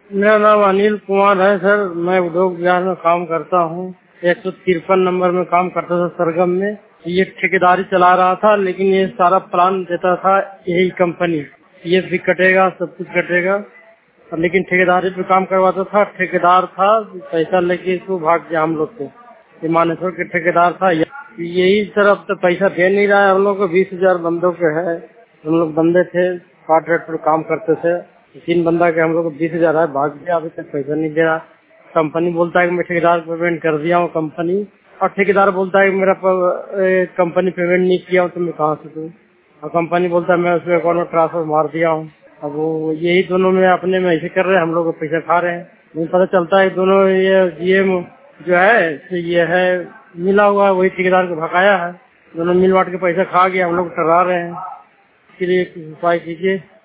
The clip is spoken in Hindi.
मेरा नाम अनिल कुमार है सर। मैं उद्योग विहार में काम करता हूँ। 153 नंबर में काम करता था सरगम में। ये ठेकेदारी चला रहा था, लेकिन ये सारा प्लान देता था यही कंपनी, ये भी कटेगा, सब कुछ कटेगा। और लेकिन ठेकेदारी पे काम करवाता था। ठेकेदार था, पैसा लेके इसको भाग गया हम लोग से। ये मानेसर के ठेकेदार था। यही सर, अब तो पैसा दे नहीं रहा है हम लोग को। 20,000 बंदों के है। हम लोग बंदे थे, कॉन्ट्रैक्ट पर काम करते थे। 3 बंदा के हम लोग को 20,000 है, भाग गया। अभी तक पैसा नहीं दे रहा। कंपनी बोलता है कि मैं ठेकेदार को पेमेंट कर दिया हूँ कंपनी, और ठेकेदार बोलता है कि मेरा कंपनी पेमेंट नहीं किया हूँ, तो मैं कहाँ से दूँ। और कंपनी बोलता है मैं उसके अकाउंट में ट्रांसफर मार दिया हूँ। अब वो यही दोनों में अपने में ऐसे कर रहे हैं, हम लोग को पैसा खा रहे हैं। मुझे पता चलता है दोनों ये जो है तो ये है मिला हुआ, वही ठेकेदार को भगाया है। दोनों मिल बांट के पैसा खा गया, हम लोग टर्रा रहे हैं। इसके लिए कुछ उपाय कीजिए।